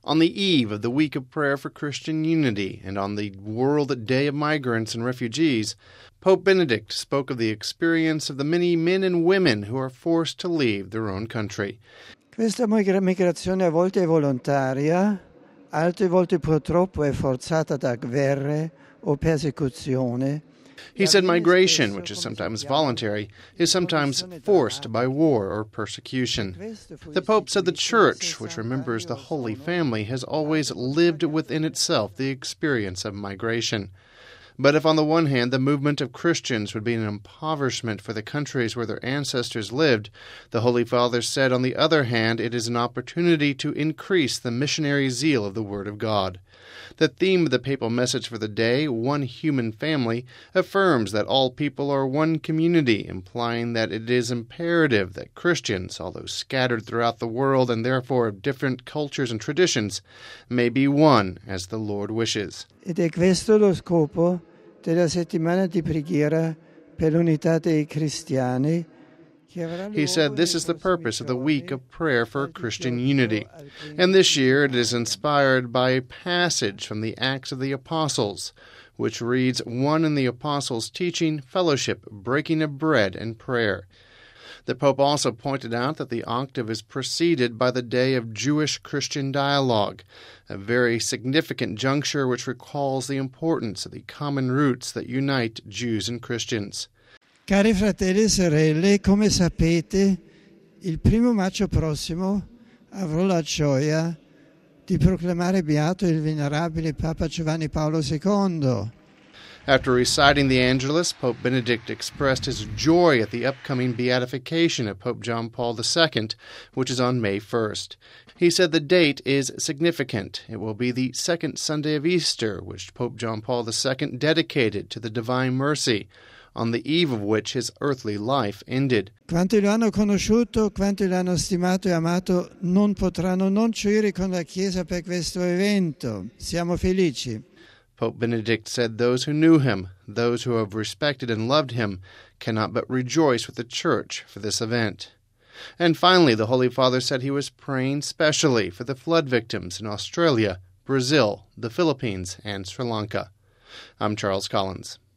On the eve of the Week of Prayer for Christian Unity and on the World Day of Migrants and Refugees, Pope Benedict spoke of the experience of the many men and women who are forced to leave their own country. Questa migrazione a volte è volontaria, altre volte purtroppo è forzata da guerre o persecuzione. He said migration, which is sometimes voluntary, is sometimes forced by war or persecution. The Pope said the Church, which remembers the Holy Family, has always lived within itself the experience of migration. But if on the one hand the movement of Christians would be an impoverishment for the countries where their ancestors lived, the Holy Father said on the other hand it is an opportunity to increase the missionary zeal of the Word of God. The theme of the papal message for the day, One Human Family, affirms that all people are one community, implying that it is imperative that Christians, although scattered throughout the world and therefore of different cultures and traditions, may be one as the Lord wishes. Ed è questo lo scopo della settimana di preghiera per l'unità dei cristiani. He said this is the purpose of the Week of Prayer for Christian Unity. And this year it is inspired by a passage from the Acts of the Apostles, which reads, "One in the Apostles' teaching, fellowship, breaking of bread, and prayer." The Pope also pointed out that the octave is preceded by the Day of Jewish-Christian Dialogue, a very significant juncture which recalls the importance of the common roots that unite Jews and Christians. Cari fratelli e sorelle, come sapete, il 1 maggio prossimo avrò la gioia di proclamare beato il venerabile Papa Giovanni Paolo II. After reciting the Angelus, Pope Benedict expressed his joy at the upcoming beatification of Pope John Paul II, which is on May 1st. He said the date is significant. It will be the second Sunday of Easter, which Pope John Paul II dedicated to the Divine Mercy, on the eve of which his earthly life ended. Quanti lo hanno conosciuto, quanti l'hanno stimato e amato, non potranno non gioire con la Chiesa per questo evento. Siamo felici. Pope Benedict said those who knew him, those who have respected and loved him, cannot but rejoice with the Church for this event. And finally, the Holy Father said he was praying specially for the flood victims in Australia, Brazil, the Philippines, and Sri Lanka. I'm Charles Collins.